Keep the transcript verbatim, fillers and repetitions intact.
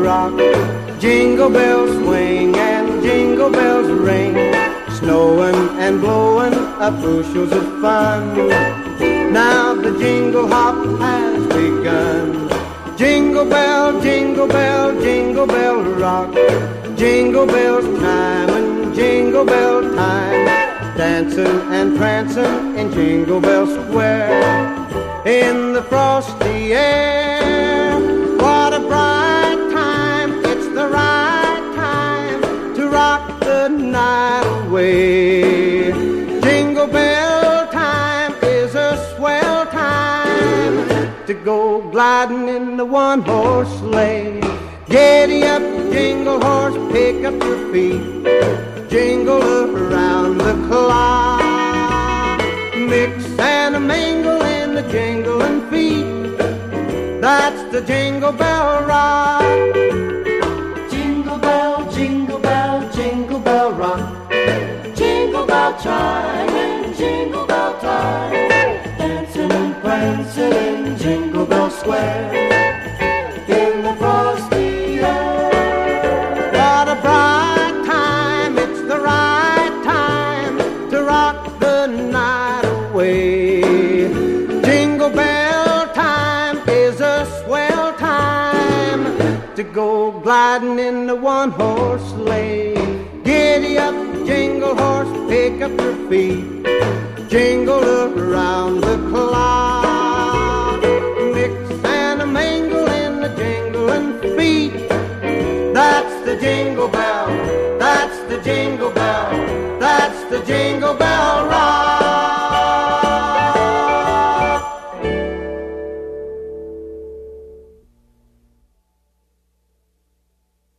rock. Jingle bells swing and jingle bells ring, snowing and blowing up bushels of fun. Now the jingle hop has begun. Jingle bell, jingle bell, jingle bell rock. Jingle bells time and jingle bell time, dancing and prancing in Jingle Bell Square. In the frosty air, what a bright time. It's the right time to rock the night away. Jingle bell time is a swell time to go gliding in the one-horse sleigh. Giddy up, jingle horse, pick up your feet, jingle around the clock. Mix and a mingle in the jingling feet, that's the Jingle Bell Rock. Jingle bell, jingle bell, jingle bell rock. Jingle bell chime and jingle bell time, dancing and prancing in Jingle Bell Square. In the frosty air, what a bright time, it's the right time to rock the night away. Jingle bell time is a swell time to go gliding in the one-horse sleigh. Giddy up, jingle horse, pick up your feet, jingle around the clock. Mix and a mingle in the jingling feet, that's the Jingle Bell, that's the Jingle Bell, that's the Jingle Bell Rock.